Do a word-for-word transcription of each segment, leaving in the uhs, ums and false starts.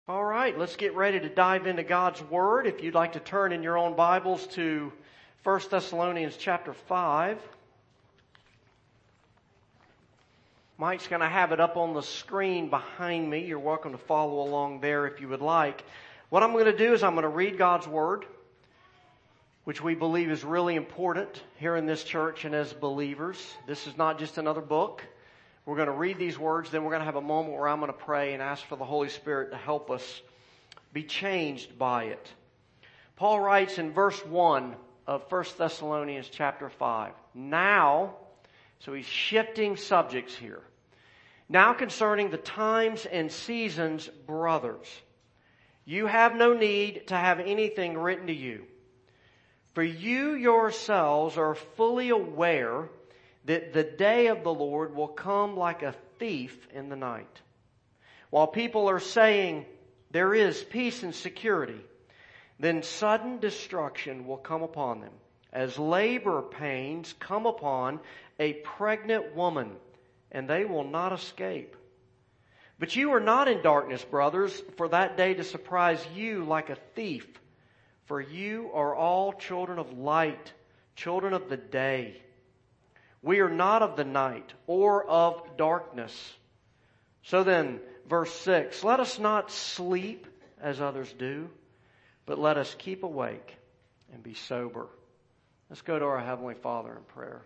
All right, let's get ready to dive into God's Word. If you'd like to turn in your own Bibles to First Thessalonians chapter five. Mike's going to have it up on the screen behind me. You're welcome to follow along there if you would like. What I'm going to do is I'm going to read God's Word, which we believe is really important here in this church and as believers. This is not just another book. We're going to read these words, then we're going to have a moment where I'm going to pray and ask for the Holy Spirit to help us be changed by it. Paul writes in verse one of First Thessalonians chapter five, now, so he's shifting subjects here. Now concerning the times and seasons, brothers, you have no need to have anything written to you. For you yourselves are fully aware that the day of the Lord will come like a thief in the night. While people are saying there is peace and security, then sudden destruction will come upon them, as labor pains come upon a pregnant woman, and they will not escape. But you are not in darkness, brothers, for that day to surprise you like a thief. For you are all children of light, children of the day. We are not of the night or of darkness. So then, verse six, let us not sleep as others do, but let us keep awake and be sober. Let's go to our Heavenly Father in prayer.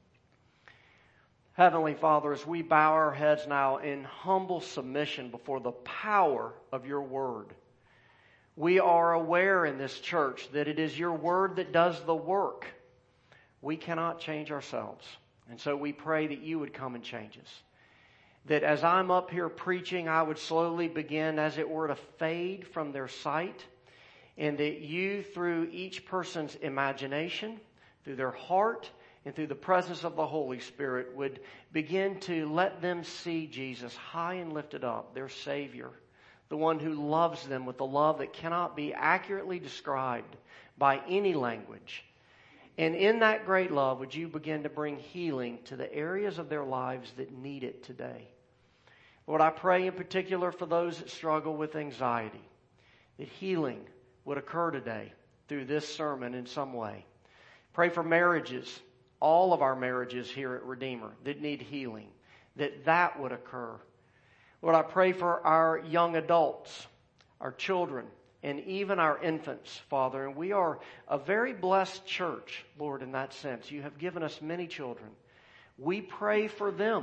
Heavenly Father, as we bow our heads now in humble submission before the power of your word, we are aware in this church that it is your word that does the work. We cannot change ourselves. And so we pray that you would come and change us. That as I'm up here preaching, I would slowly begin, as it were, to fade from their sight. And that you, through each person's imagination, through their heart, and through the presence of the Holy Spirit, would begin to let them see Jesus high and lifted up, their Savior. The one who loves them with a love that cannot be accurately described by any language. And in that great love, would you begin to bring healing to the areas of their lives that need it today? Lord, I pray in particular for those that struggle with anxiety, that healing would occur today through this sermon in some way. Pray for marriages, all of our marriages here at Redeemer that need healing, that that would occur. Lord, I pray for our young adults, our children, and even our infants, Father. And we are a very blessed church, Lord, in that sense. You have given us many children. We pray for them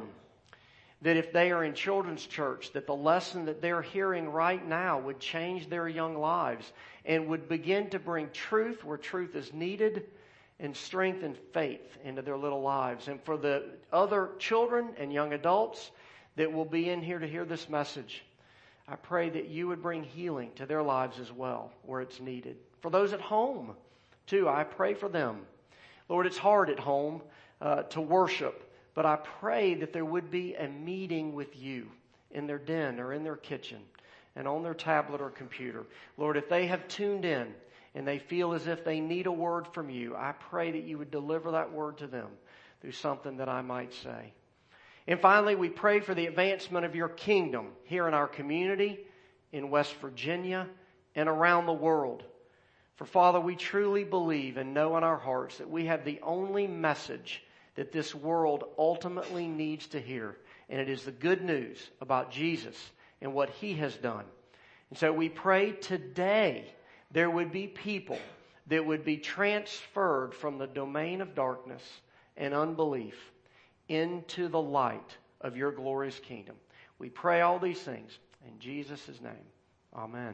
that if they are in children's church, that the lesson that they're hearing right now would change their young lives and would begin to bring truth where truth is needed and strength and faith into their little lives. And for the other children and young adults that will be in here to hear this message, I pray that you would bring healing to their lives as well, where it's needed. For those at home, too, I pray for them. Lord, it's hard at home uh, to worship, but I pray that there would be a meeting with you in their den or in their kitchen and on their tablet or computer. Lord, if they have tuned in and they feel as if they need a word from you, I pray that you would deliver that word to them through something that I might say. And finally, we pray for the advancement of your kingdom here in our community, in West Virginia, and around the world. For Father, we truly believe and know in our hearts that we have the only message that this world ultimately needs to hear. And it is the good news about Jesus and what He has done. And so we pray today there would be people that would be transferred from the domain of darkness and unbelief into the light of your glorious kingdom. We pray all these things in Jesus' name. Amen.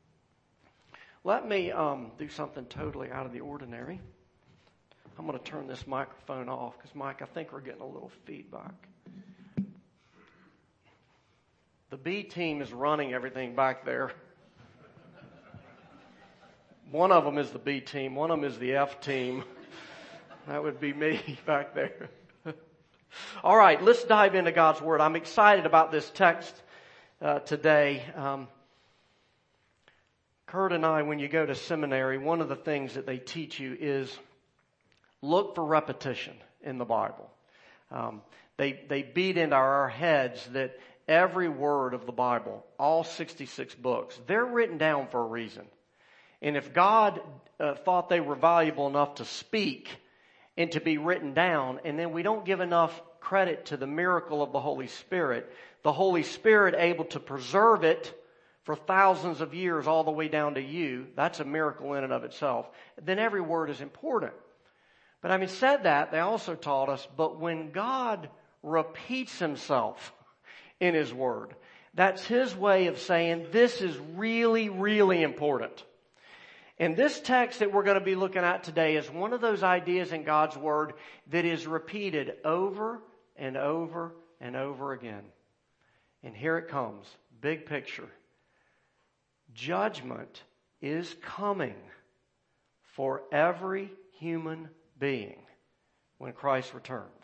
Let me um, do something totally out of the ordinary. I'm going to turn this microphone off because, Mike, I think we're getting a little feedback. The B team is running everything back there. One of them is the B team. One of them is the F team. That would be me back there. All right, let's dive into God's Word. I'm excited about this text uh, today. Um, Kurt and I, when you go to seminary, one of the things that they teach you is look for repetition in the Bible. Um, they they beat into our heads that every word of the Bible, all sixty-six books, they're written down for a reason. And if God uh, thought they were valuable enough to speak and to be written down, and then we don't give enough credit to the miracle of the Holy Spirit, the Holy Spirit able to preserve it for thousands of years all the way down to you, that's a miracle in and of itself, then every word is important. But having said that, they also taught us, but when God repeats himself in his word, that's his way of saying this is really, really important. And this text that we're going to be looking at today is one of those ideas in God's word that is repeated over and over and over again. And here it comes. Big picture. Judgment is coming for every human being when Christ returns.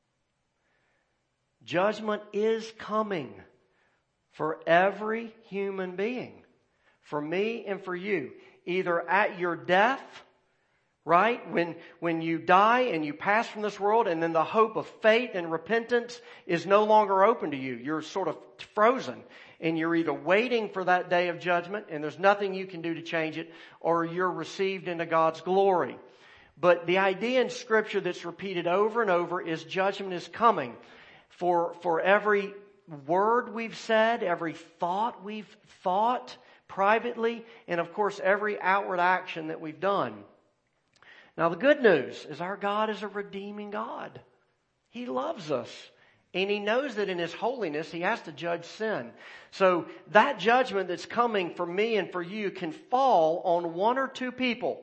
Judgment is coming for every human being. For me and for you. Either at your death, right? When, when you die and you pass from this world, and then the hope of faith and repentance is no longer open to you. You're sort of frozen. And you're either waiting for that day of judgment, and there's nothing you can do to change it, or you're received into God's glory. But the idea in Scripture that's repeated over and over is judgment is coming. For, for every word we've said, every thought we've thought privately, and of course every outward action that we've done. Now the good news is our God is a redeeming God. He loves us. And he knows that in his holiness he has to judge sin. So that judgment that's coming for me and for you can fall on one or two people.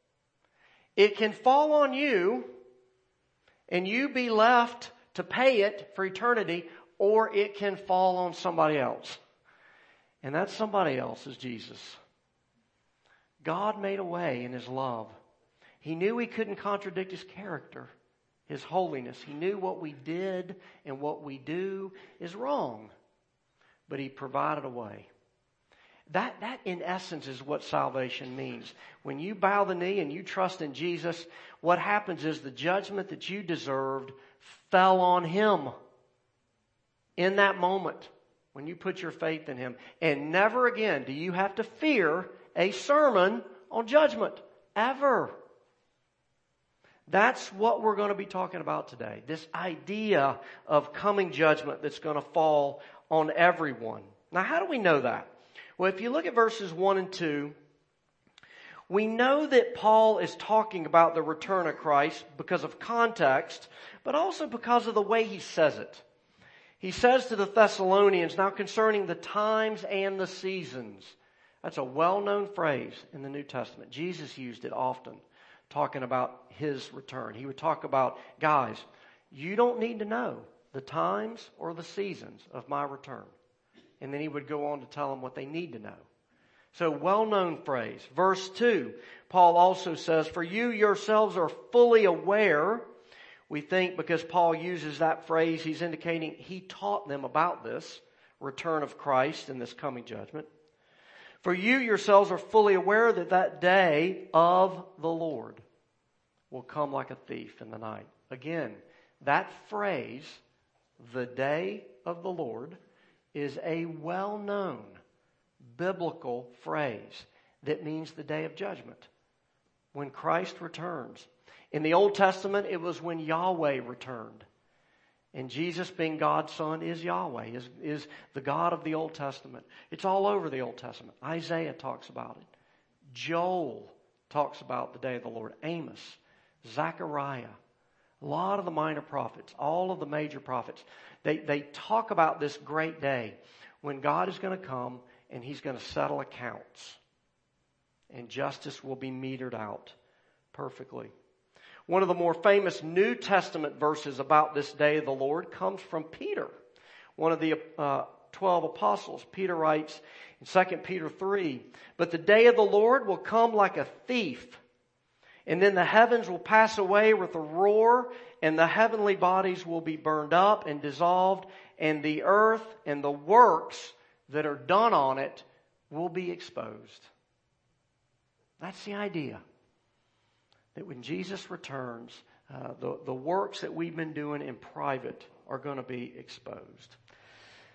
It can fall on you and you be left to pay it for eternity, or it can fall on somebody else. And that somebody else is Jesus. God made a way in his love. He knew he couldn't contradict his character, his holiness. He knew what we did and what we do is wrong. But he provided a way. That, that in essence is what salvation means. When you bow the knee and you trust in Jesus, what happens is the judgment that you deserved fell on him in that moment. When you put your faith in him. And never again do you have to fear a sermon on judgment. Ever. That's what we're going to be talking about today. This idea of coming judgment that's going to fall on everyone. Now, how do we know that? Well, if you look at verses one and two, we know that Paul is talking about the return of Christ because of context, but also because of the way he says it. He says to the Thessalonians, now concerning the times and the seasons. That's a well-known phrase in the New Testament. Jesus used it often, talking about his return. He would talk about, guys, you don't need to know the times or the seasons of my return. And then he would go on to tell them what they need to know. So, well-known phrase. Verse two, Paul also says, for you yourselves are fully aware. We think because Paul uses that phrase, he's indicating he taught them about this return of Christ and this coming judgment. For you yourselves are fully aware that that day of the Lord will come like a thief in the night. Again, that phrase, the day of the Lord, is a well-known biblical phrase that means the day of judgment. When Christ returns. In the Old Testament, it was when Yahweh returned. And Jesus, being God's Son, is Yahweh, is, is the God of the Old Testament. It's all over the Old Testament. Isaiah talks about it. Joel talks about the day of the Lord. Amos, Zechariah, a lot of the minor prophets, all of the major prophets, they, they talk about this great day when God is going to come and he's going to settle accounts. And justice will be metered out perfectly. One of the more famous New Testament verses about this day of the Lord comes from Peter, one of the uh, twelve apostles. Peter writes in Second Peter three, but the day of the Lord will come like a thief, and then the heavens will pass away with a roar, and the heavenly bodies will be burned up and dissolved, and the earth and the works that are done on it will be exposed. That's the idea. That when Jesus returns, uh, the, the works that we've been doing in private are going to be exposed.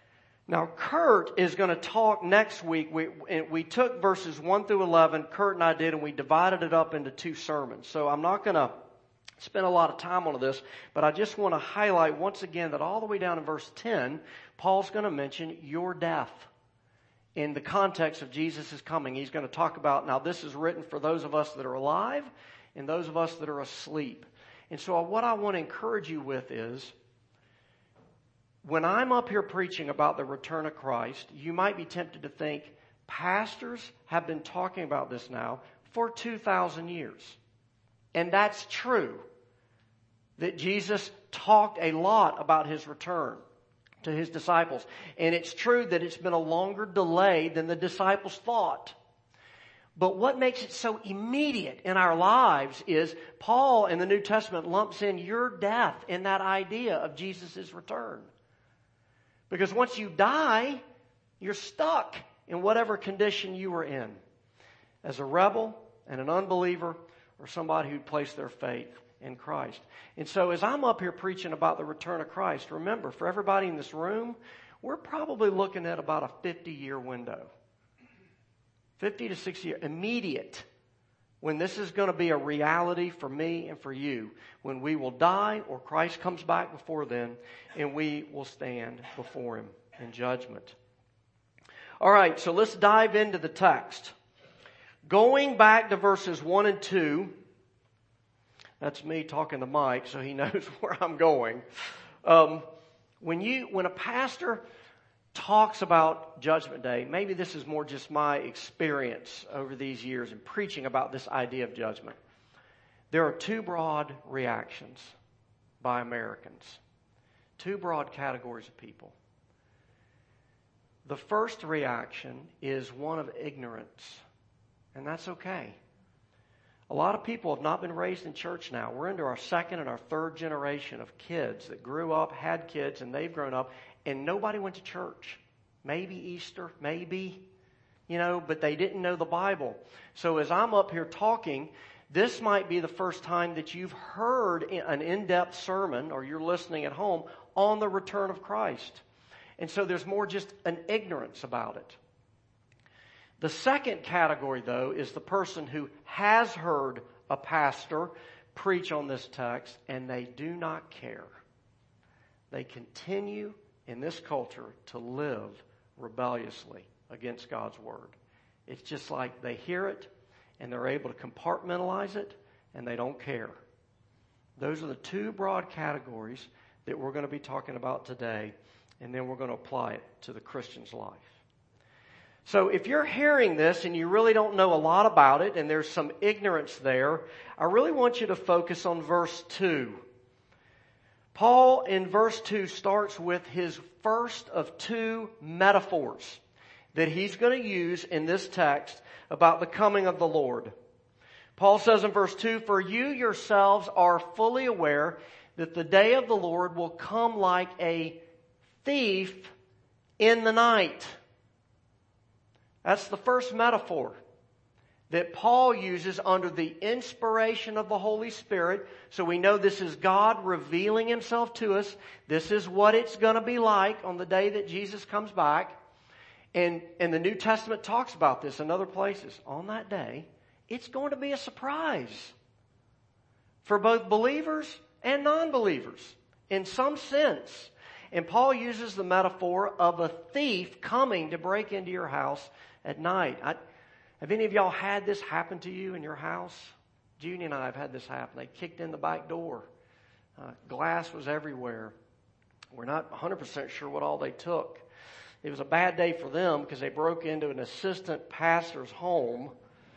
Now, Kurt is going to talk next week. We, we took verses one through eleven, Kurt and I did, and we divided it up into two sermons. So I'm not going to spend a lot of time on this, but I just want to highlight once again that all the way down in verse ten, Paul's going to mention your death in the context of Jesus' coming. He's going to talk about, now this is written for those of us that are alive and those of us that are asleep. And so what I want to encourage you with is, when I'm up here preaching about the return of Christ, you might be tempted to think, pastors have been talking about this now for two thousand years. And that's true, that Jesus talked a lot about His return to His disciples. And it's true that it's been a longer delay than the disciples thought. But what makes it so immediate in our lives is Paul in the New Testament lumps in your death in that idea of Jesus' return. Because once you die, you're stuck in whatever condition you were in. As a rebel and an unbeliever, or somebody who'd placed their faith in Christ. And so as I'm up here preaching about the return of Christ, remember, for everybody in this room, we're probably looking at about a fifty-year window. fifty to sixty years, immediate, when this is going to be a reality for me and for you, when we will die or Christ comes back before then, and we will stand before Him in judgment. All right, so let's dive into the text. Going back to verses one and two, that's me talking to Mike, so he knows where I'm going. Um, when you, when a pastor talks about Judgment Day, maybe this is more just my experience over these years in preaching about this idea of judgment. There are two broad reactions by Americans. Two broad categories of people. The first reaction is one of ignorance, and that's okay. A lot of people have not been raised in church now. We're into our second and our third generation of kids that grew up, had kids, and they've grown up, and nobody went to church. Maybe Easter, maybe, you know, but they didn't know the Bible. So as I'm up here talking, this might be the first time that you've heard an in-depth sermon, or you're listening at home, on the return of Christ. And so there's more just an ignorance about it. The second category, though, is the person who has heard a pastor preach on this text, and they do not care. They continue in this culture to live rebelliously against God's Word. It's just like they hear it, and they're able to compartmentalize it, and they don't care. Those are the two broad categories that we're going to be talking about today, and then we're going to apply it to the Christian's life. So if you're hearing this and you really don't know a lot about it, and there's some ignorance there, I really want you to focus on verse two. Paul in verse two starts with his first of two metaphors that he's going to use in this text about the coming of the Lord. Paul says in verse two, "For you yourselves are fully aware that the day of the Lord will come like a thief in the night." That's the first metaphor that Paul uses under the inspiration of the Holy Spirit. So we know this is God revealing Himself to us. This is what it's going to be like on the day that Jesus comes back. And, and the New Testament talks about this in other places. On that day, it's going to be a surprise for both believers and non-believers in some sense. And Paul uses the metaphor of a thief coming to break into your house at night. I, have any of y'all had this happen to you in your house? Junie and I have had this happen. They kicked in the back door. Uh, glass was everywhere. We're not one hundred percent sure what all they took. It was a bad day for them because they broke into an assistant pastor's home,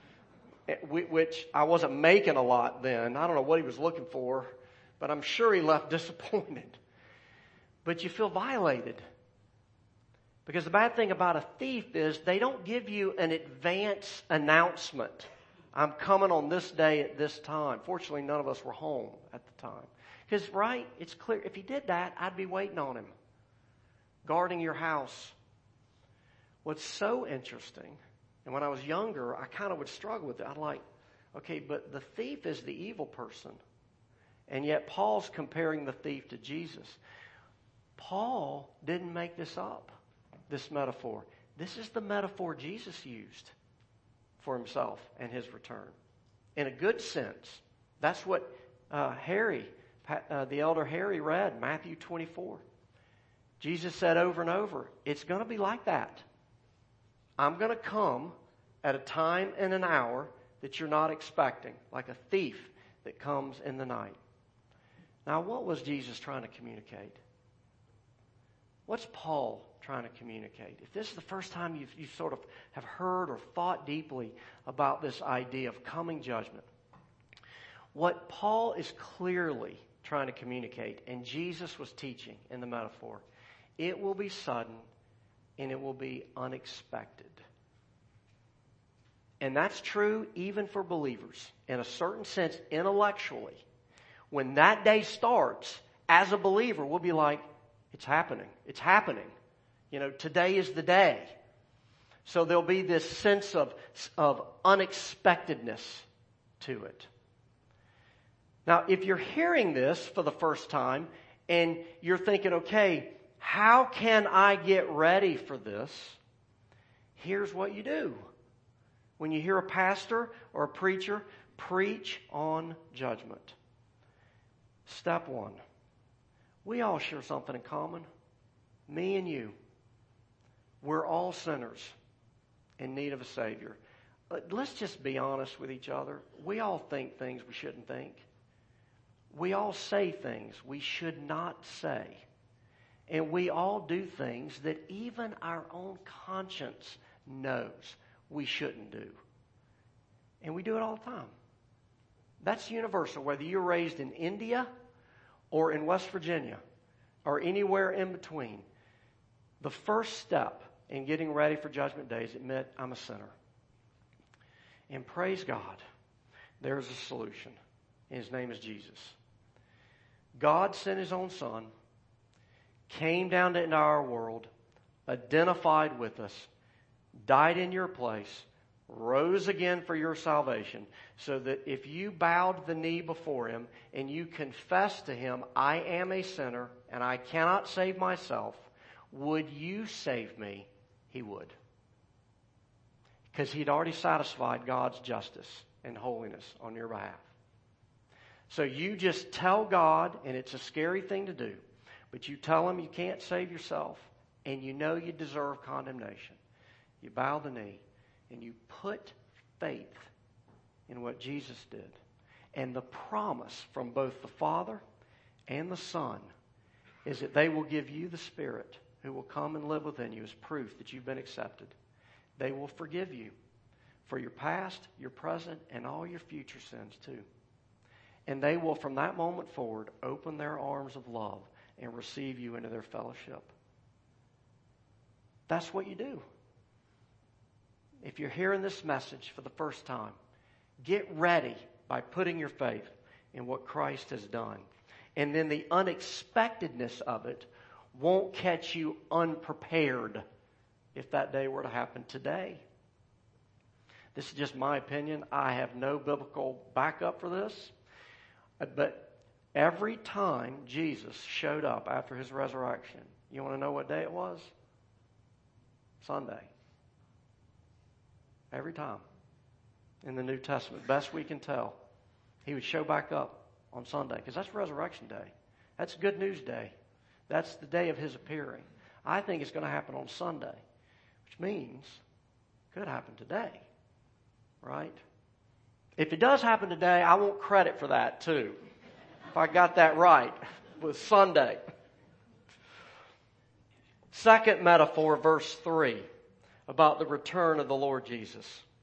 which I wasn't making a lot then. I don't know what he was looking for, but I'm sure he left disappointed. But you feel violated. Because the bad thing about a thief is they don't give you an advance announcement. I'm coming on this day at this time. Fortunately, none of us were home at the time. Because, right, it's clear. If he did that, I'd be waiting on him. Guarding your house. What's so interesting, and when I was younger, I kind of would struggle with it. I'd like, okay, but the thief is the evil person. And yet Paul's comparing the thief to Jesus. Paul didn't make this up. this metaphor. This is the metaphor Jesus used for himself and his return. In a good sense. That's what uh, Harry, uh, the elder Harry read, Matthew twenty-four. Jesus said over and over, it's going to be like that. I'm going to come at a time and an hour that you're not expecting, like a thief that comes in the night. Now, what was Jesus trying to communicate? What's Paul trying to communicate? If this is the first time you've, you sort of have heard or thought deeply about this idea of coming judgment, what Paul is clearly trying to communicate, and Jesus was teaching in the metaphor, it will be sudden and it will be unexpected. And that's true even for believers. In a certain sense, intellectually, when that day starts, as a believer, we'll be like, it's happening. It's happening. You know, today is the day. So there'll be this sense of, of unexpectedness to it. Now, if you're hearing this for the first time and you're thinking, okay, how can I get ready for this? Here's what you do. When you hear a pastor or a preacher preach on judgment. Step one. We all share something in common. Me and you. We're all sinners in need of a Savior. Let's just be honest with each other. We all think things we shouldn't think. We all say things we should not say. And we all do things that even our own conscience knows we shouldn't do. And we do it all the time. That's universal, whether you're raised in India or in West Virginia or anywhere in between. The first step in getting ready for Judgment Day is admit I'm a sinner. And praise God, there's a solution. And His name is Jesus. God sent His own Son, came down into our world, identified with us, died in your place, rose again for your salvation, so that if you bowed the knee before Him and you confessed to Him, I am a sinner and I cannot save myself, would you save me? He would. Because He'd already satisfied God's justice and holiness on your behalf. So you just tell God, and it's a scary thing to do, but you tell Him you can't save yourself and you know you deserve condemnation. You bow the knee and you put faith in what Jesus did. And the promise from both the Father and the Son is that they will give you the Spirit who will come and live within you as proof that you've been accepted. They will forgive you for your past, your present, and all your future sins too. And they will, from that moment forward, open their arms of love and receive you into their fellowship. That's what you do. If you're hearing this message for the first time, get ready by putting your faith in what Christ has done. And then the unexpectedness of it won't catch you unprepared if that day were to happen today. This is just my opinion. I have no biblical backup for this. But every time Jesus showed up after His resurrection, you want to know what day it was? Sunday. Every time in the New Testament, best we can tell, He would show back up on Sunday because that's Resurrection Day. That's Good News Day. That's the day of His appearing. I think it's going to happen on Sunday, which means it could happen today, right? If it does happen today, I want credit for that too. If I got that right with Sunday. Second metaphor, verse three. About the return of the Lord Jesus.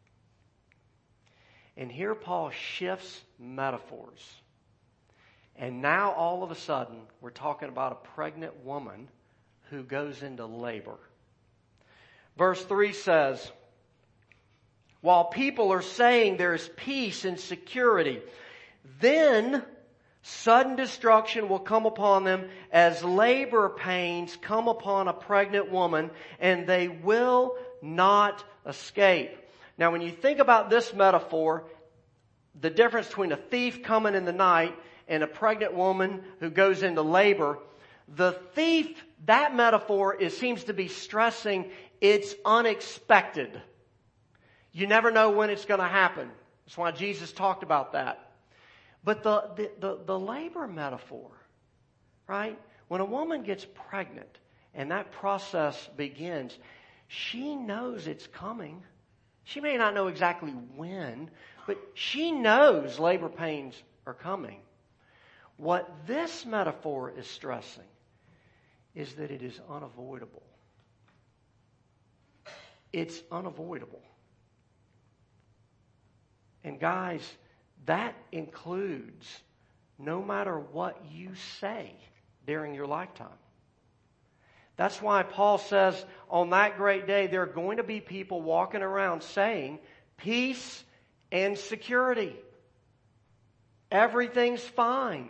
And here Paul shifts metaphors. And now all of a sudden we're talking about a pregnant woman who goes into labor. Verse three says, while people are saying there is peace and security, then sudden destruction will come upon them as labor pains come upon a pregnant woman, and they will not escape. Now, when you think about this metaphor, the difference between a thief coming in the night and a pregnant woman who goes into labor, The thief, that metaphor is, seems to be stressing it's unexpected. You never know when it's going to happen. That's why Jesus talked about that. But the, the, the, the labor metaphor, right? When a woman gets pregnant and that process begins, she knows it's coming. She may not know exactly when, but she knows labor pains are coming. What this metaphor is stressing is that it is unavoidable. It's unavoidable. And guys, that includes no matter what you say during your lifetime. That's why Paul says on that great day there are going to be people walking around saying peace and security. Everything's fine.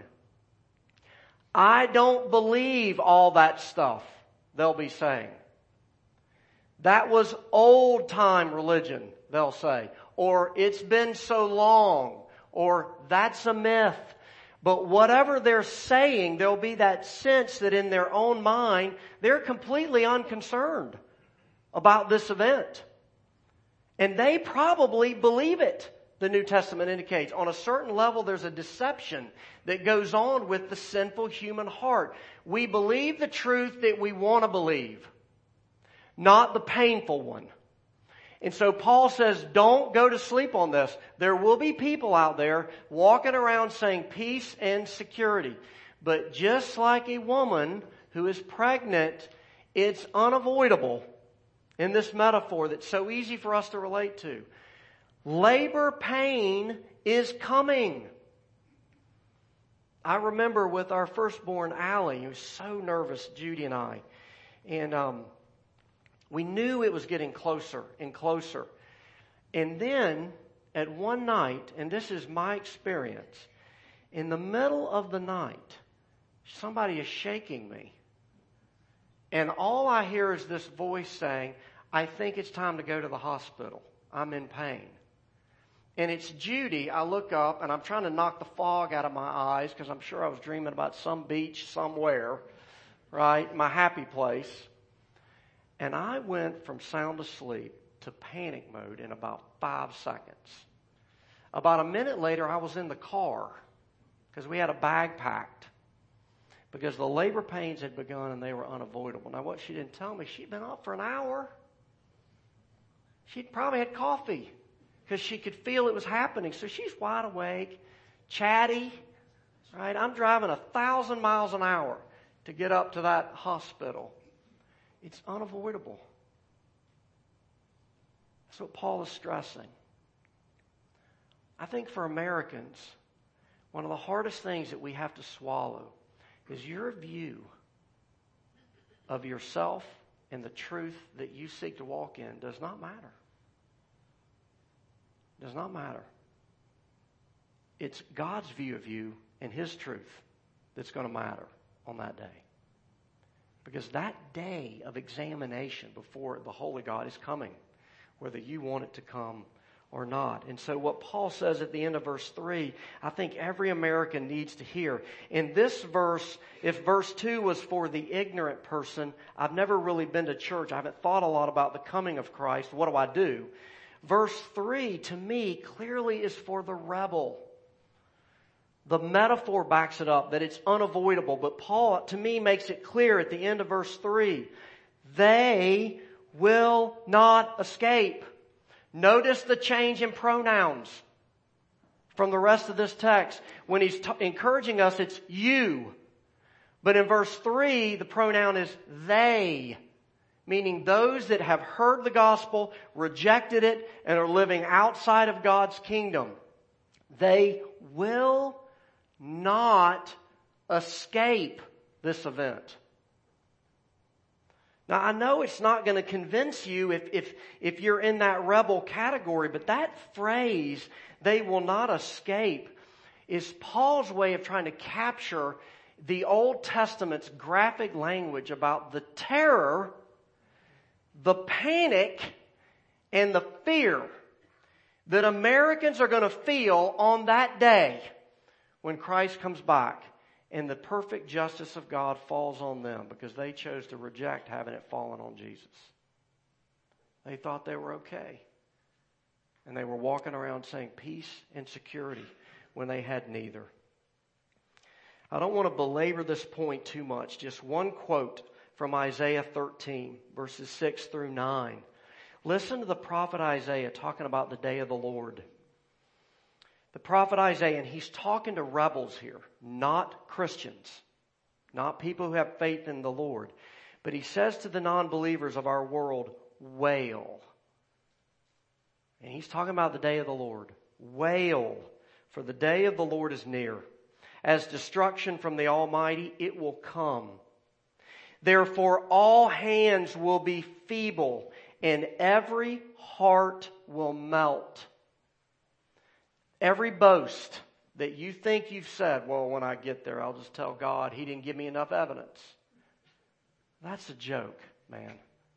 I don't believe all that stuff, they'll be saying. That was old time religion, they'll say. Or it's been so long. Or that's a myth. But whatever they're saying, there'll be that sense that in their own mind, they're completely unconcerned about this event. And they probably believe it, the New Testament indicates. On a certain level, there's a deception that goes on with the sinful human heart. We believe the truth that we want to believe, not the painful one. And so Paul says, don't go to sleep on this. There will be people out there walking around saying peace and security. But just like a woman who is pregnant, it's unavoidable in this metaphor that's so easy for us to relate to. Labor pain is coming. I remember with our firstborn, Allie, he was so nervous, Judy and I. And um, we knew it was getting closer and closer. And then at one night, and this is my experience, in the middle of the night, somebody is shaking me. And all I hear is this voice saying, I think it's time to go to the hospital. I'm in pain. And it's Judy. I look up and I'm trying to knock the fog out of my eyes because I'm sure I was dreaming about some beach somewhere, right? My happy place. And I went from sound asleep to panic mode in about five seconds. About a minute later, I was in the car because we had a bag packed because the labor pains had begun and they were unavoidable. Now, what she didn't tell me, she'd been up for an hour. She'd probably had coffee because she could feel it was happening. So she's wide awake, chatty, right? I'm driving a thousand miles an hour to get up to that hospital. It's unavoidable. That's what Paul is stressing. I think for Americans, one of the hardest things that we have to swallow is your view of yourself and the truth that you seek to walk in does not matter. Does not matter. It's God's view of you and His truth that's going to matter on that day. Because that day of examination before the Holy God is coming, whether you want it to come or not. And so what Paul says at the end of verse three, I think every American needs to hear. In this verse, if verse two was for the ignorant person, I've never really been to church. I haven't thought a lot about the coming of Christ. What do I do? Verse three, to me, clearly is for the rebel. The metaphor backs it up, that it's unavoidable. But Paul, to me, makes it clear at the end of verse three. They will not escape. Notice the change in pronouns from the rest of this text. When he's t- encouraging us, it's you. But in verse three, the pronoun is they. Meaning those that have heard the gospel, rejected it, and are living outside of God's kingdom. They will not escape this event. Now, I know it's not going to convince you if, if, if you're in that rebel category, but that phrase, they will not escape, is Paul's way of trying to capture the Old Testament's graphic language about the terror, the panic, and the fear that Americans are going to feel on that day when Christ comes back And the perfect justice of God falls on them because they chose to reject having it fallen on Jesus. They thought they were okay. And they were walking around saying peace and security when they had neither. I don't want to belabor this point too much. Just one quote from Isaiah thirteen, verses six through nine. Listen to the prophet Isaiah talking about the day of the Lord. The prophet Isaiah, and he's talking to rebels here, not Christians, not people who have faith in the Lord. But he says to the non-believers of our world, wail. And he's talking about the day of the Lord. Wail, for the day of the Lord is near. As destruction from the Almighty, it will come. Therefore, all hands will be feeble, and every heart will melt. Every boast that you think you've said, well, when I get there, I'll just tell God He didn't give me enough evidence. That's a joke, man.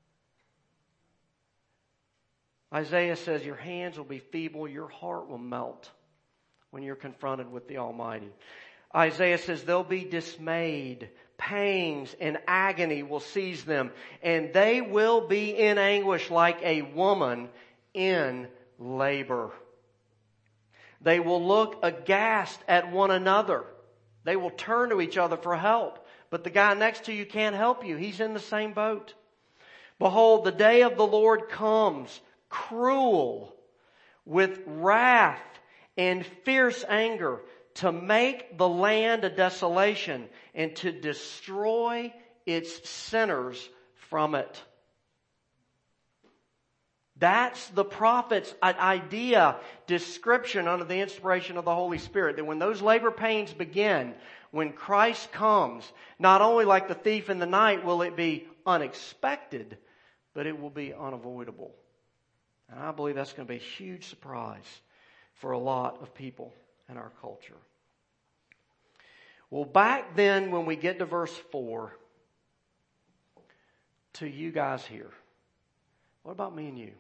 Isaiah says your hands will be feeble, your heart will melt when you're confronted with the Almighty. Isaiah says they'll be dismayed. Pangs and agony will seize them, and they will be in anguish like a woman in labor. They will look aghast at one another. They will turn to each other for help. But the guy next to you can't help you. He's in the same boat. Behold, the day of the Lord comes, cruel, with wrath and fierce anger, to make the land a desolation and to destroy its sinners from it. That's the prophet's idea, description under the inspiration of the Holy Spirit. That when those labor pains begin, when Christ comes, not only like the thief in the night will it be unexpected, but it will be unavoidable. And I believe that's going to be a huge surprise for a lot of people in our culture. Well, back then when we get to verse four, to you guys here, what about me and you?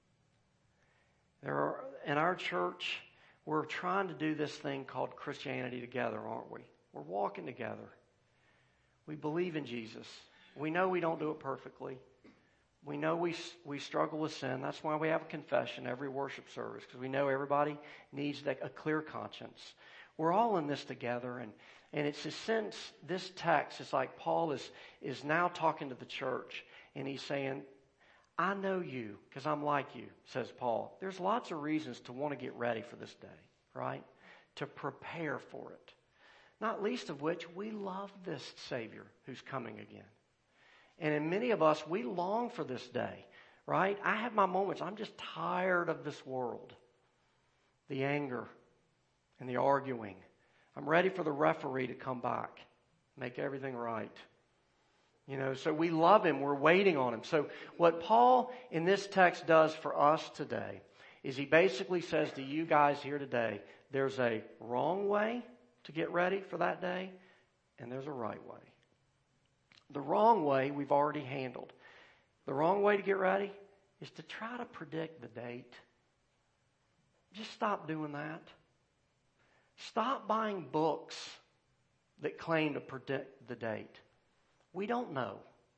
There are, in our church, we're trying to do this thing called Christianity together, aren't we? We're walking together. We believe in Jesus. We know we don't do it perfectly. We know we we struggle with sin. That's why we have a confession every worship service, because we know everybody needs a clear conscience. We're all in this together, and, and it's a sense, this text is like Paul is, is now talking to the church, and he's saying, I know you because I'm like you, says Paul. There's lots of reasons to want to get ready for this day, right? To prepare for it. Not least of which, we love this Savior who's coming again. And in many of us, we long for this day, right? I have my moments. I'm just tired of this world. The anger and the arguing. I'm ready for the referee to come back, make everything right. You know, so we love Him. We're waiting on Him. So what Paul in this text does for us today is he basically says to you guys here today, there's a wrong way to get ready for that day, and there's a right way. The wrong way we've already handled. The wrong way to get ready is to try to predict the date. Just stop doing that. Stop buying books that claim to predict the date. We don't know.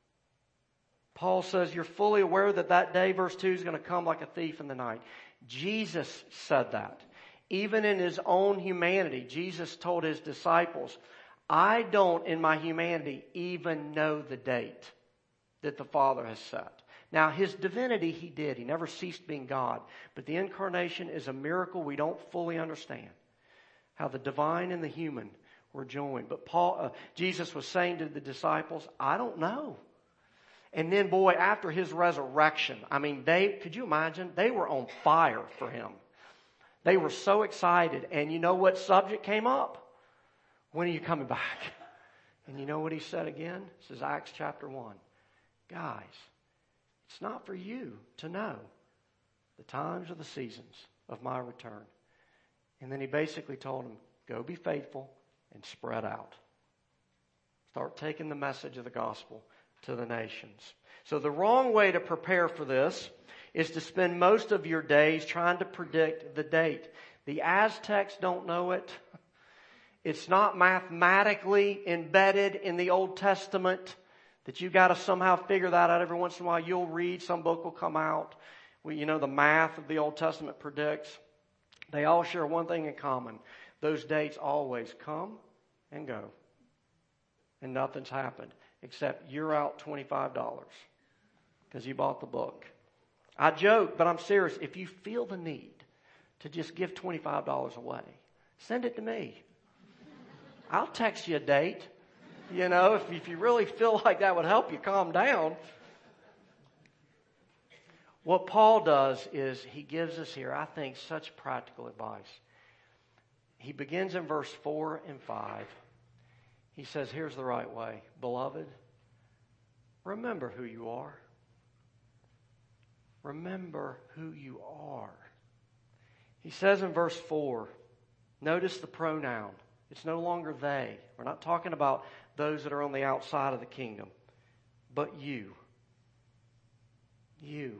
Paul says you're fully aware that that day, verse two, is going to come like a thief in the night. Jesus said that. Even in His own humanity, Jesus told His disciples, I don't, in my humanity, even know the date that the Father has set. Now, His divinity, He did. He never ceased being God. But the incarnation is a miracle we don't fully understand. How the divine and the human were joined. But Paul, uh, Jesus was saying to the disciples, I don't know. And then, boy, after His resurrection, I mean, they, could you imagine? They were on fire for Him. They were so excited. And you know what subject came up? When are you coming back? And you know what He said again? This is Acts chapter one. Guys, it's not for you to know the times or the seasons of my return. And then He basically told them, go be faithful and spread out. Start taking the message of the gospel to the nations. So the wrong way to prepare for this is to spend most of your days trying to predict the date. The Aztecs don't know it. It's not mathematically embedded in the Old Testament that you got to somehow figure that out. Every once in a while you'll read, some book will come out. We, you know, the math of the Old Testament predicts. They all share one thing in common. Those dates always come and go. And nothing's happened except you're out twenty-five dollars because you bought the book. I joke, but I'm serious. If you feel the need to just give twenty-five dollars away, send it to me. I'll text you a date. You know, if, if you really feel like that would help you calm down. What Paul does is he gives us here, I think, such practical advice. He begins in verse four and five. He says, here's the right way. Beloved, remember who you are. Remember who you are. He says in verse four, notice the pronoun. It's no longer they. We're not talking about those that are on the outside of the kingdom, but you. You.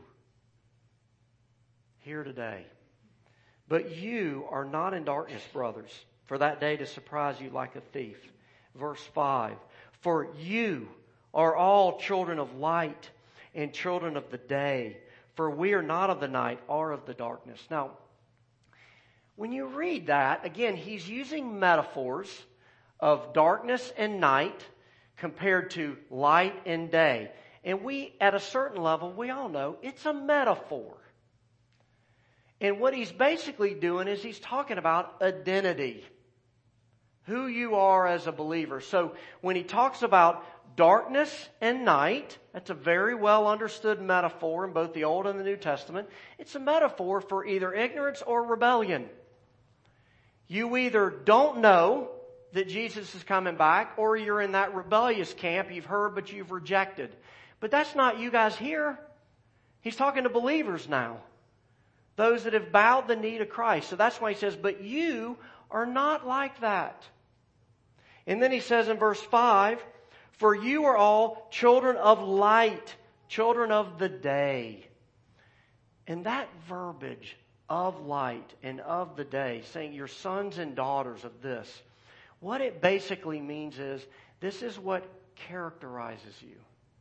Here today. But you are not in darkness, brothers, for that day to surprise you like a thief. Verse five, for you are all children of light and children of the day, for we are not of the night or of the darkness. Now, when you read that, again, he's using metaphors of darkness and night compared to light and day. And we, at a certain level, we all know it's a metaphor. And what he's basically doing is he's talking about identity. Who you are as a believer. So when he talks about darkness and night, that's a very well understood metaphor in both the Old and the New Testament. It's a metaphor for either ignorance or rebellion. You either don't know that Jesus is coming back, or you're in that rebellious camp. You've heard, but you've rejected. But that's not you guys here. He's talking to believers now. Those that have bowed the knee to Christ. So that's why he says, but you are not like that. And then he says in verse five, for you are all children of light, children of the day. And that verbiage, of light and of the day, saying you're sons and daughters of this, what it basically means is this is what characterizes you.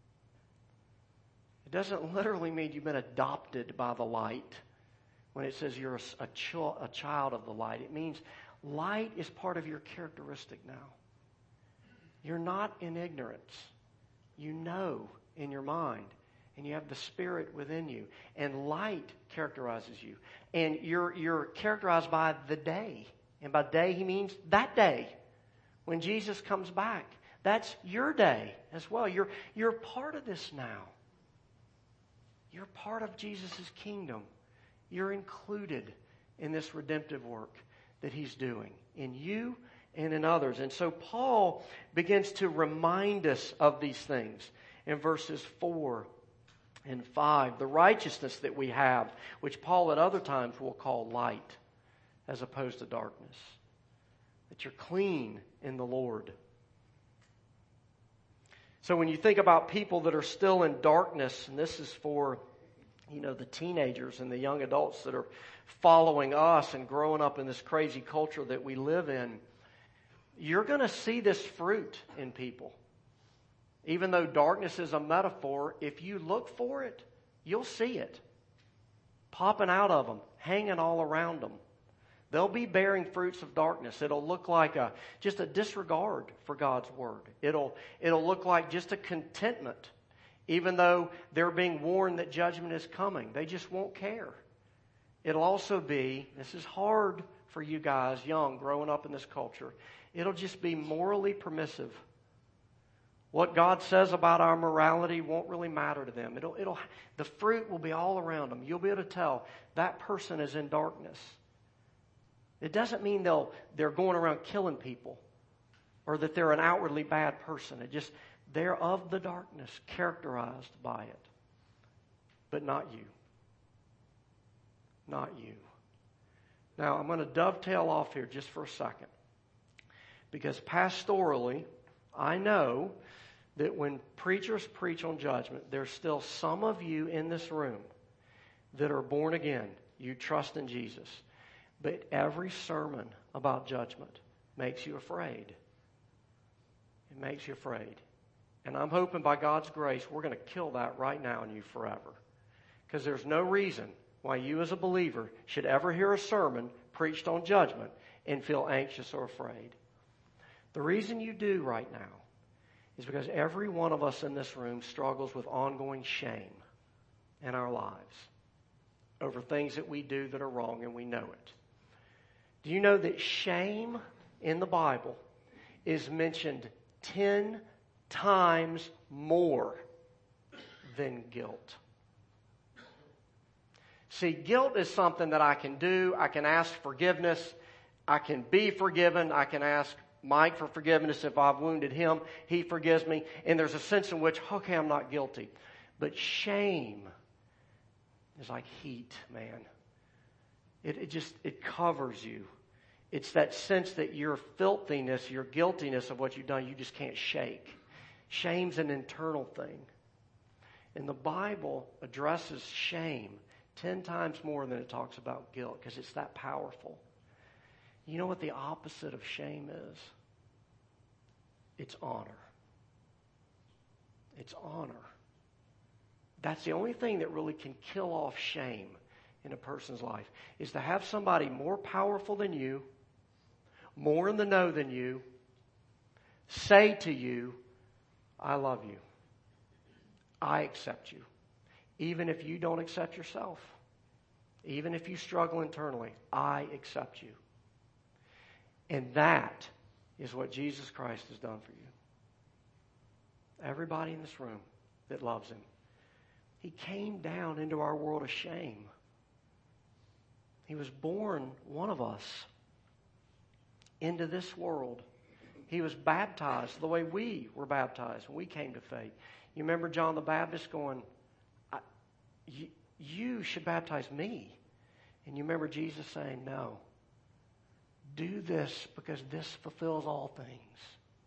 It doesn't literally mean you've been adopted by the light when it says you're a, a, ch- a child of the light. It means light is part of your characteristic now. You're not in ignorance. You know in your mind. And you have the Spirit within you. And light characterizes you. And you're, you're characterized by the day. And by day, he means that day. When Jesus comes back. That's your day as well. You're, you're part of this now. You're part of Jesus' kingdom. You're included in this redemptive work that he's doing. In you and in others. And so Paul begins to remind us of these things in verses four and five. The righteousness that we have, which Paul at other times will call light as opposed to darkness. That you're clean in the Lord. So when you think about people that are still in darkness, and this is for, you know, the teenagers and the young adults that are following us and growing up in this crazy culture that we live in, you're going to see this fruit in people. Even though darkness is a metaphor, if you look for it, you'll see it. Popping out of them, hanging all around them. They'll be bearing fruits of darkness. It'll look like a just a disregard for God's word. It'll, it'll look like just a contentment. Even though they're being warned that judgment is coming. They just won't care. It'll also be, this is hard for you guys, young, growing up in this culture. It'll just be morally permissive. What God says about our morality won't really matter to them. It'll, it'll, the fruit will be all around them. You'll be able to tell that person is in darkness. It doesn't mean they'll, they're going around killing people or that they're an outwardly bad person. It just, they're of the darkness, characterized by it. But not you. Not you. Now, I'm going to dovetail off here just for a second. Because pastorally, I know that when preachers preach on judgment, there's still some of you in this room that are born again. You trust in Jesus. But every sermon about judgment makes you afraid. It makes you afraid. And I'm hoping by God's grace, we're going to kill that right now in you forever. Because there's no reason why you as a believer should ever hear a sermon preached on judgment and feel anxious or afraid. The reason you do right now is because every one of us in this room struggles with ongoing shame in our lives over things that we do that are wrong, and we know it. Do you know that shame in the Bible is mentioned ten times more than guilt? See, guilt is something that I can do. I can ask forgiveness. I can be forgiven. I can ask Mike for forgiveness if I've wounded him. He forgives me. And there's a sense in which, okay, I'm not guilty. But shame is like heat, man. It, it just, it covers you. It's that sense that your filthiness, your guiltiness of what you've done, you just can't shake. Shame's an internal thing. And the Bible addresses shame ten times more than it talks about guilt because it's that powerful. You know what the opposite of shame is? It's honor. It's honor. That's the only thing that really can kill off shame in a person's life, is to have somebody more powerful than you, more in the know than you, say to you, I love you. I accept you. Even if you don't accept yourself. Even if you struggle internally, I accept you. And that is what Jesus Christ has done for you. Everybody in this room that loves Him. He came down into our world of shame. He was born, one of us, into this world. He was baptized the way we were baptized when we came to faith. You remember John the Baptist going, I, you, you should baptize me. And you remember Jesus saying, no. Do this because this fulfills all things.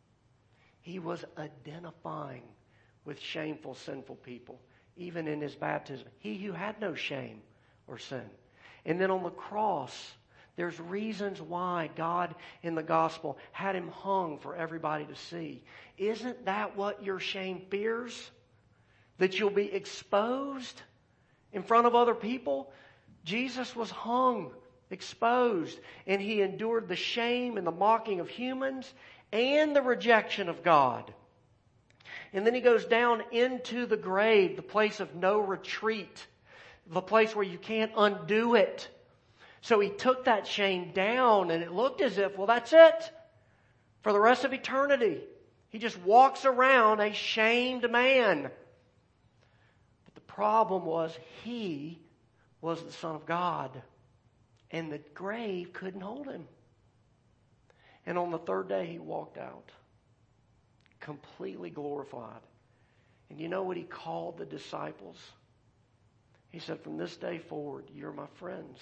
He was identifying with shameful, sinful people, even in His baptism. He who had no shame or sin. And then on the cross, there's reasons why God in the gospel had Him hung for everybody to see. Isn't that what your shame fears? That you'll be exposed in front of other people? Jesus was hung, exposed, and He endured the shame and the mocking of humans and the rejection of God. And then He goes down into the grave, the place of no retreat, the place where you can't undo it. So He took that shame down, and it looked as if, well, that's it for the rest of eternity. He just walks around a shamed man. But the problem was He was the Son of God, and the grave couldn't hold Him. And on the third day, He walked out, completely glorified. And you know what He called the disciples? He said, from this day forward, you're my friends.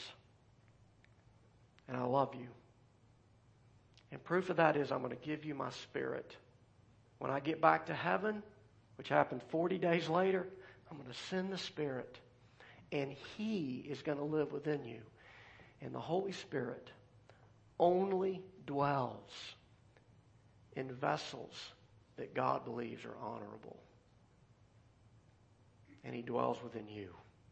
And I love you. And proof of that is I'm going to give you my Spirit. When I get back to heaven, which happened forty days later, I'm going to send the Spirit. And He is going to live within you. And the Holy Spirit only dwells in vessels that God believes are honorable. And He dwells within you.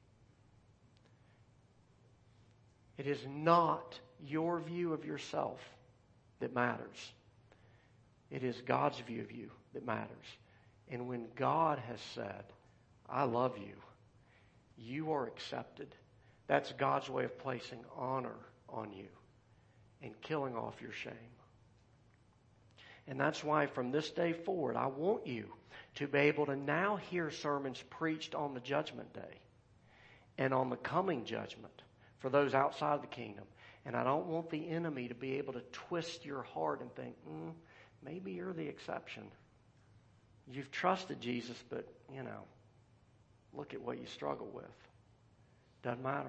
It is not your view of yourself that matters. It is God's view of you that matters. And when God has said, I love you, you are accepted. That's God's way of placing honor on you and killing off your shame. And that's why from this day forward, I want you to be able to now hear sermons preached on the judgment day and on the coming judgment for those outside the kingdom. And I don't want the enemy to be able to twist your heart and think, mm, maybe you're the exception. You've trusted Jesus, but, you know, look at what you struggle with. Doesn't matter.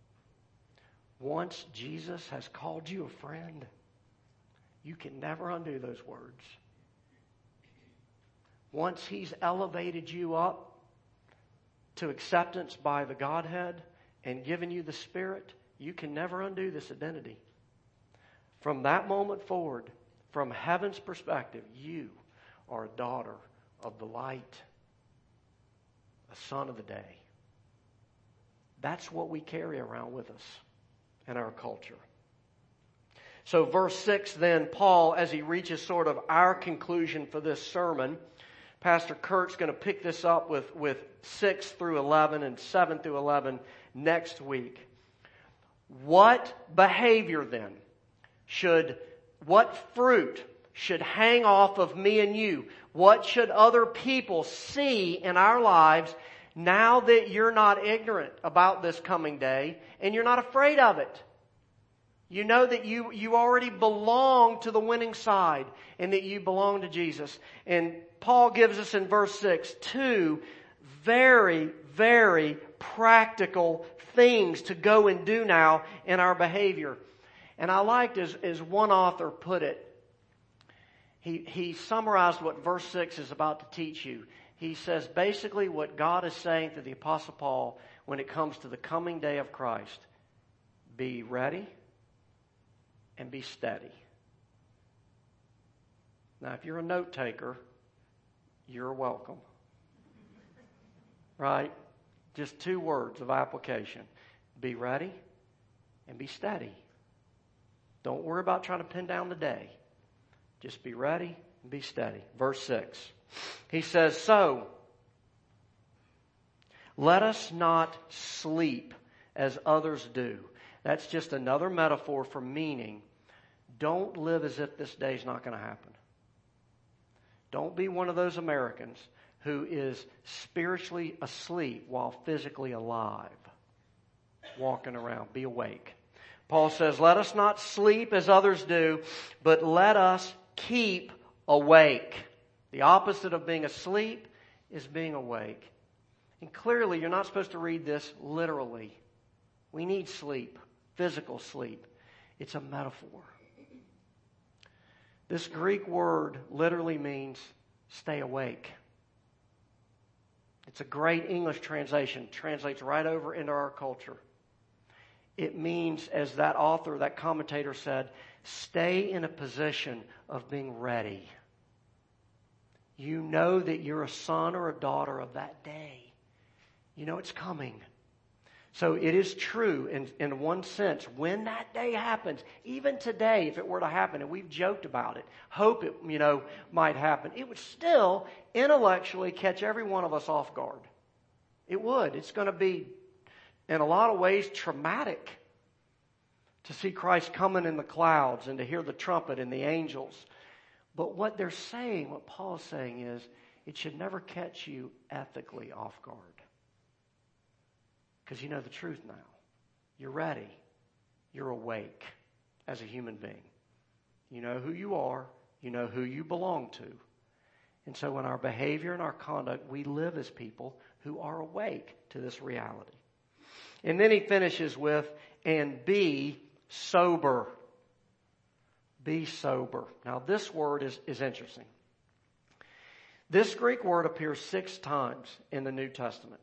Once Jesus has called you a friend, you can never undo those words. Once He's elevated you up to acceptance by the Godhead and given you the Spirit, you can never undo this identity. From that moment forward, from heaven's perspective, you are a daughter of the light, a son of the day. That's what we carry around with us in our culture. So verse six then, Paul, as he reaches sort of our conclusion for this sermon, Pastor Kurt's going to pick this up with, with six through eleven and seven through eleven next week. What behavior then should, what fruit should hang off of me and you? What should other people see in our lives now that you're not ignorant about this coming day and you're not afraid of it? You know that you, you already belong to the winning side and that you belong to Jesus. And Paul gives us in verse six two very, very practical things to go and do now in our behavior. And I liked as, as one author put it, he, he summarized what verse six is about to teach you. He says basically what God is saying to the Apostle Paul when it comes to the coming day of Christ. Be ready and be steady. Now, if you're a note taker, you're welcome. Right? Just two words of application. Be ready and be steady. Don't worry about trying to pin down the day. Just be ready and be steady. Verse six. He says, so, let us not sleep as others do. That's just another metaphor for meaning. Don't live as if this day's not going to happen. Don't be one of those Americans who is spiritually asleep while physically alive. Walking around. Be awake. Paul says, let us not sleep as others do, but let us keep awake. The opposite of being asleep is being awake. And clearly, you're not supposed to read this literally. We need sleep. Physical sleep. It's a metaphor. This Greek word literally means stay awake. It's a great English translation. Translates right over into our culture. It means, as that author, that commentator said, stay in a position of being ready. You know that you're a son or a daughter of that day. You know it's coming. So it is true in, in one sense, when that day happens, even today, if it were to happen, and we've joked about it, hope it, you know, might happen, it would still intellectually catch every one of us off guard. It would. It's going to be, in a lot of ways, traumatic to see Christ coming in the clouds and to hear the trumpet and the angels. But what they're saying, what Paul's saying is, it should never catch you ethically off guard. Because you know the truth now. You're ready. You're awake as a human being. You know who you are. You know who you belong to. And so in our behavior and our conduct, we live as people who are awake to this reality. And then he finishes with, and be sober. Be sober. Now this word is, is interesting. This Greek word appears six times in the New Testament.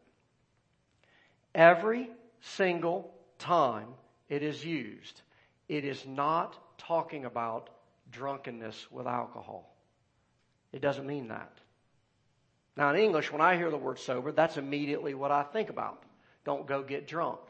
Every single time it is used, it is not talking about drunkenness with alcohol. It doesn't mean that. Now in English, when I hear the word sober, that's immediately what I think about. Don't go get drunk.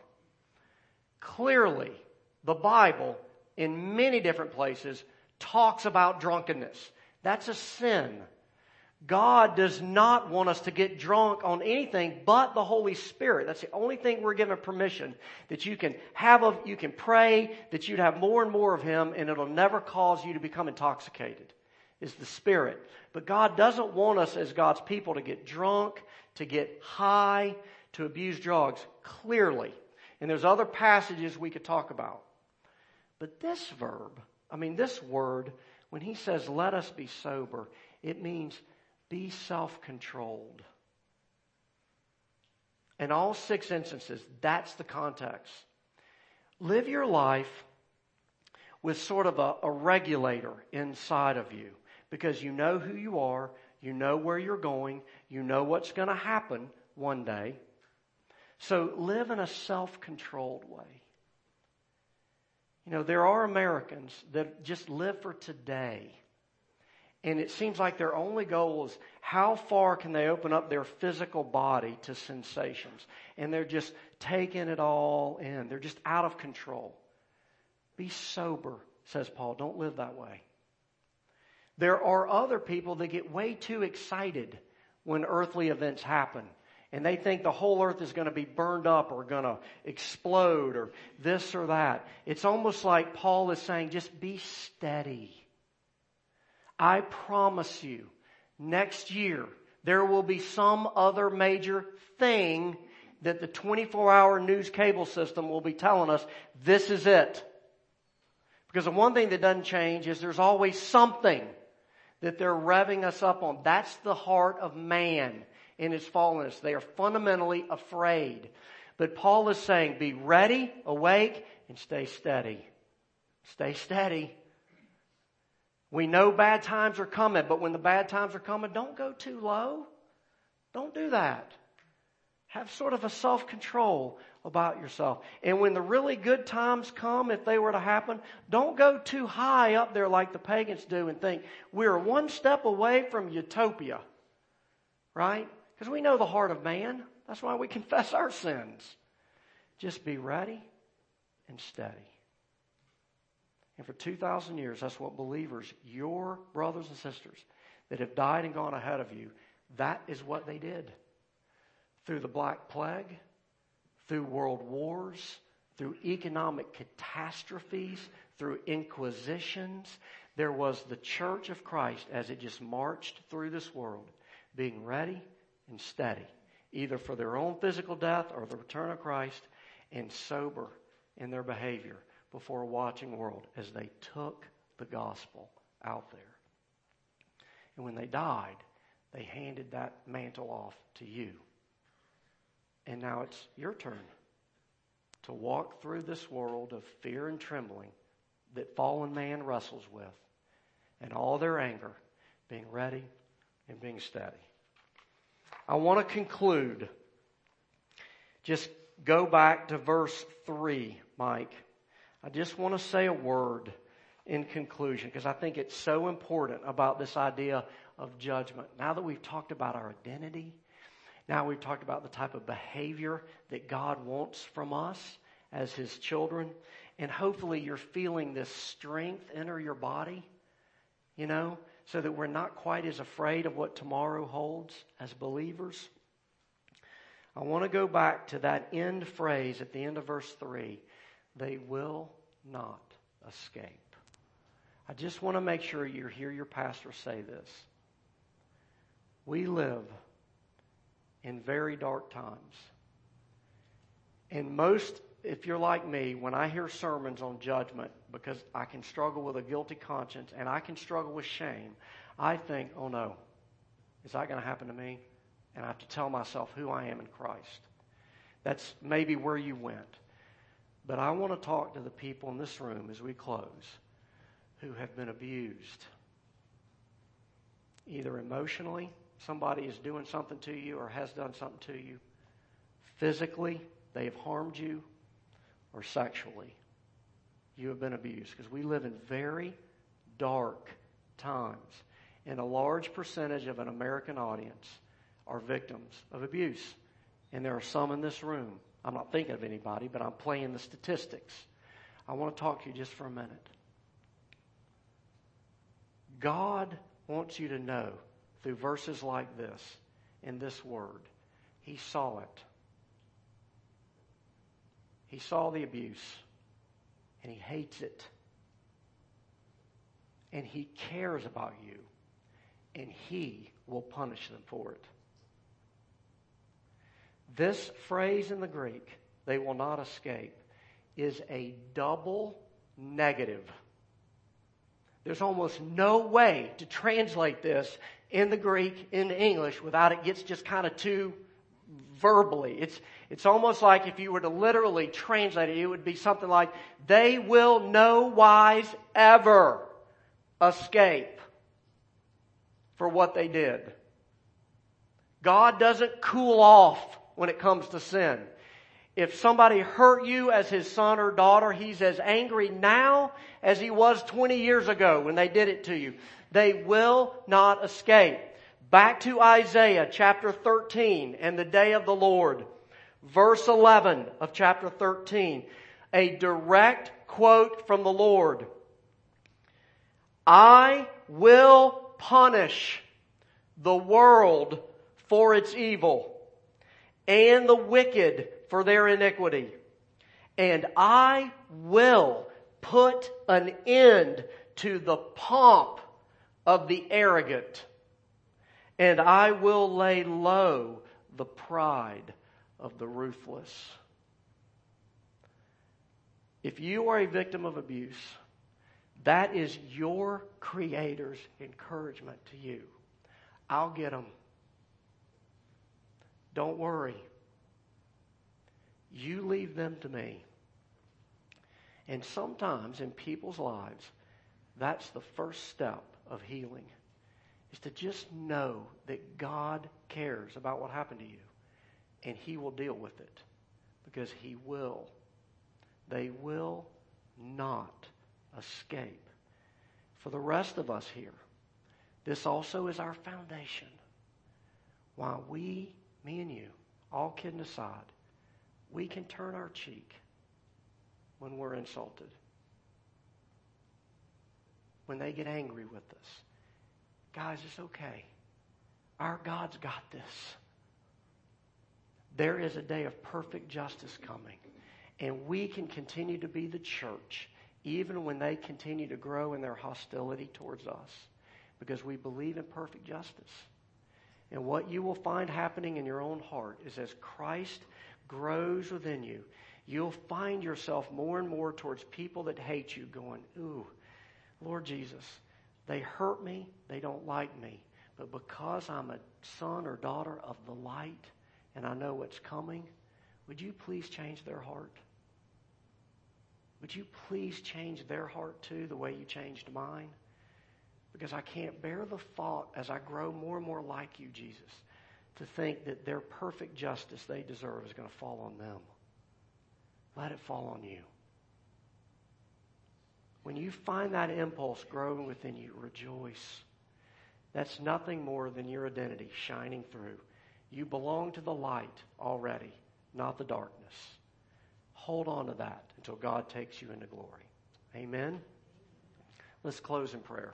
Clearly, the Bible, in many different places, talks about drunkenness. That's a sin. God does not want us to get drunk on anything but the Holy Spirit. That's the only thing we're given permission that you can have of, you can pray that you'd have more and more of Him and it'll never cause you to become intoxicated. Is the Spirit. But God doesn't want us as God's people to get drunk, to get high, to abuse drugs, clearly. And there's other passages we could talk about. But this verb, I mean this word, when he says let us be sober, it means be self-controlled. In all six instances, that's the context. Live your life with sort of a, a regulator inside of you because you know who you are, you know where you're going, you know what's going to happen one day. So live in a self-controlled way. You know, there are Americans that just live for today. And it seems like their only goal is how far can they open up their physical body to sensations. And they're just taking it all in. They're just out of control. Be sober, says Paul. Don't live that way. There are other people that get way too excited when earthly events happen. And they think the whole earth is going to be burned up or going to explode or this or that. It's almost like Paul is saying, just be steady. I promise you, next year, there will be some other major thing that the twenty-four hour news cable system will be telling us, this is it. Because the one thing that doesn't change is there's always something that they're revving us up on. That's the heart of man in his fallenness. They are fundamentally afraid. But Paul is saying, be ready, awake, and stay steady. Stay steady. We know bad times are coming, but when the bad times are coming, don't go too low. Don't do that. Have sort of a self-control about yourself. And when the really good times come, if they were to happen, don't go too high up there like the pagans do and think we're one step away from utopia. Right? Because we know the heart of man. That's why we confess our sins. Just be ready and steady. And for two thousand years, that's what believers, your brothers and sisters that have died and gone ahead of you, that is what they did. Through the Black Plague, through world wars, through economic catastrophes, through inquisitions, there was the church of Christ as it just marched through this world, being ready and steady, either for their own physical death or the return of Christ, and sober in their behavior before a watching world as they took the gospel out there. And when they died, they handed that mantle off to you. And now it's your turn to walk through this world of fear and trembling that fallen man wrestles with, and all their anger, being ready and being steady. I want to conclude. Just go back to verse three, Mike. I just want to say a word in conclusion because I think it's so important about this idea of judgment. Now that we've talked about our identity, now we've talked about the type of behavior that God wants from us as His children, and hopefully you're feeling this strength enter your body, you know, so that we're not quite as afraid of what tomorrow holds as believers. I want to go back to that end phrase at the end of verse three. They will not escape. I just want to make sure you hear your pastor say this. We live in very dark times. And most, if you're like me, when I hear sermons on judgment, because I can struggle with a guilty conscience and I can struggle with shame, I think, oh no, is that going to happen to me? And I have to tell myself who I am in Christ. That's maybe where you went. But I want to talk to the people in this room as we close who have been abused. Either emotionally, somebody is doing something to you or has done something to you. Physically, they have harmed you. Or sexually, you have been abused. Because we live in very dark times. And a large percentage of an American audience are victims of abuse. And there are some in this room. I'm not thinking of anybody, but I'm playing the statistics. I want to talk to you just for a minute. God wants you to know through verses like this, in this word, He saw it. He saw the abuse, and He hates it. And He cares about you, and He will punish them for it. This phrase in the Greek, they will not escape, is a double negative. There's almost no way to translate this in the Greek into English without it gets just kind of too verbally. It's, it's almost like if you were to literally translate it, it would be something like, they will no wise ever escape for what they did. God doesn't cool off when it comes to sin. If somebody hurt you as his son or daughter, he's as angry now as he was twenty years ago when they did it to you. They will not escape. Back to Isaiah chapter thirteen and the day of the Lord. Verse eleven of chapter thirteen. A direct quote from the Lord. I will punish the world for its evil and the wicked for their iniquity. And I will put an end to the pomp of the arrogant. And I will lay low the pride of the ruthless. If you are a victim of abuse, that is your Creator's encouragement to you. I'll get them. Don't worry. You leave them to me. And sometimes in people's lives, that's the first step of healing, is to just know that God cares about what happened to you. And He will deal with it. Because He will. They will not escape. For the rest of us here, this also is our foundation. While we, me and you, all kidding aside, we can turn our cheek when we're insulted. When they get angry with us. Guys, it's okay. Our God's got this. There is a day of perfect justice coming. And we can continue to be the church even when they continue to grow in their hostility towards us. Because we believe in perfect justice. And what you will find happening in your own heart is as Christ grows within you, you'll find yourself more and more towards people that hate you going, ooh, Lord Jesus, they hurt me, they don't like me. But because I'm a son or daughter of the light and I know what's coming, would you please change their heart? Would you please change their heart too, the way you changed mine? Because I can't bear the thought as I grow more and more like you, Jesus, to think that their perfect justice they deserve is going to fall on them. Let it fall on you. When you find that impulse growing within you, rejoice. That's nothing more than your identity shining through. You belong to the light already, not the darkness. Hold on to that until God takes you into glory. Amen? Let's close in prayer.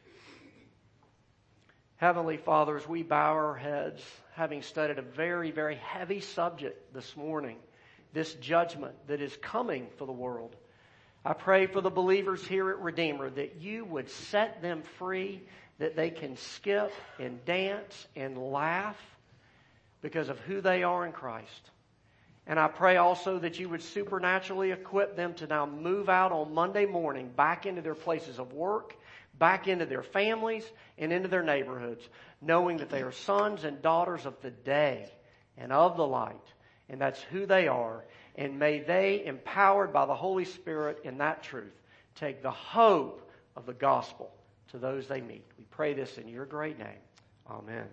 Heavenly Father, as we bow our heads, having studied a very, very heavy subject this morning, this judgment that is coming for the world, I pray for the believers here at Redeemer that you would set them free, that they can skip and dance and laugh because of who they are in Christ. And I pray also that you would supernaturally equip them to now move out on Monday morning back into their places of work, back into their families, and into their neighborhoods, knowing that they are sons and daughters of the day and of the light. And that's who they are. And may they, empowered by the Holy Spirit in that truth, take the hope of the gospel to those they meet. We pray this in your great name. Amen.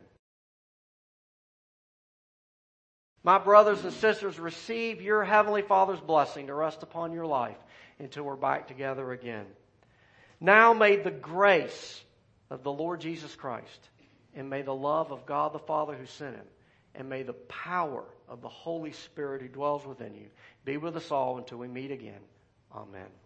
My brothers and sisters, receive your Heavenly Father's blessing to rest upon your life until we're back together again. Now may the grace of the Lord Jesus Christ, and may the love of God the Father who sent Him, and may the power of the Holy Spirit who dwells within you be with us all until we meet again. Amen.